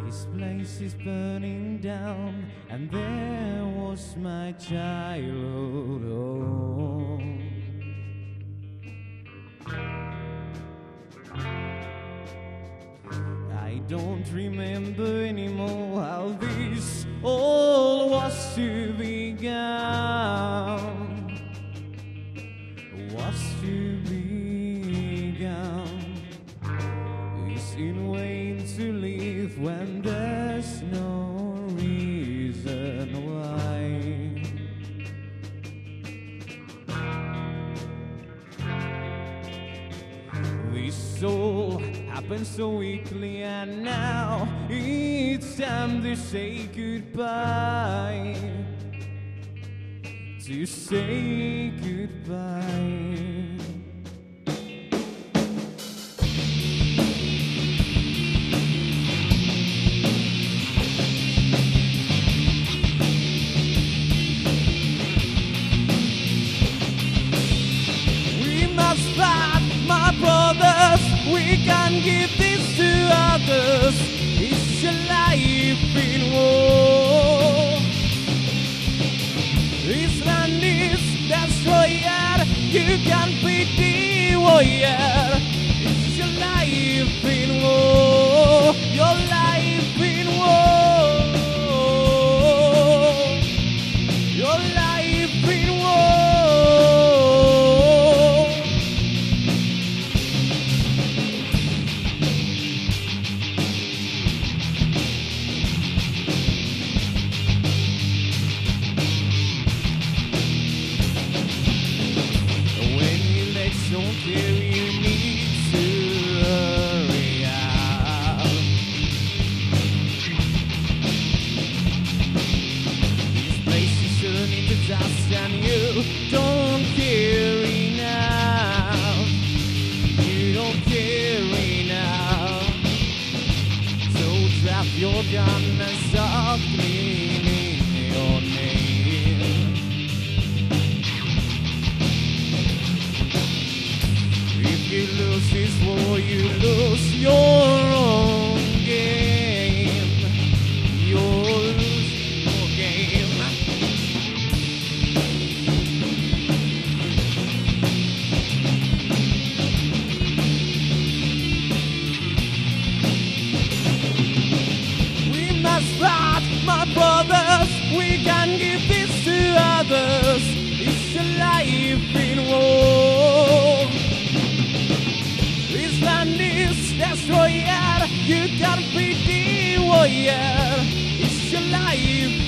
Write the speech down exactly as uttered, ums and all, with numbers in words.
This place is burning down, and there was my childhood home. I don't remember anymore how this all was to begin. Was to begin. It's in vain to live when there's no reason why. This all happened so weakly, and now it's time to say goodbye. To say goodbye. We can give this to others. It's a life in war. This land is destroyed. You can be the warrior. It's your life in war. Your life in war. Your life in war. And you don't care enough. You don't care enough. So drop your gun and stop cleaning your name. If you lose this war, you lose your own game. You're losing your game. My brothers, we can give this to others. It's a life in war. This land is destroyed. You can be the warrior. It's a life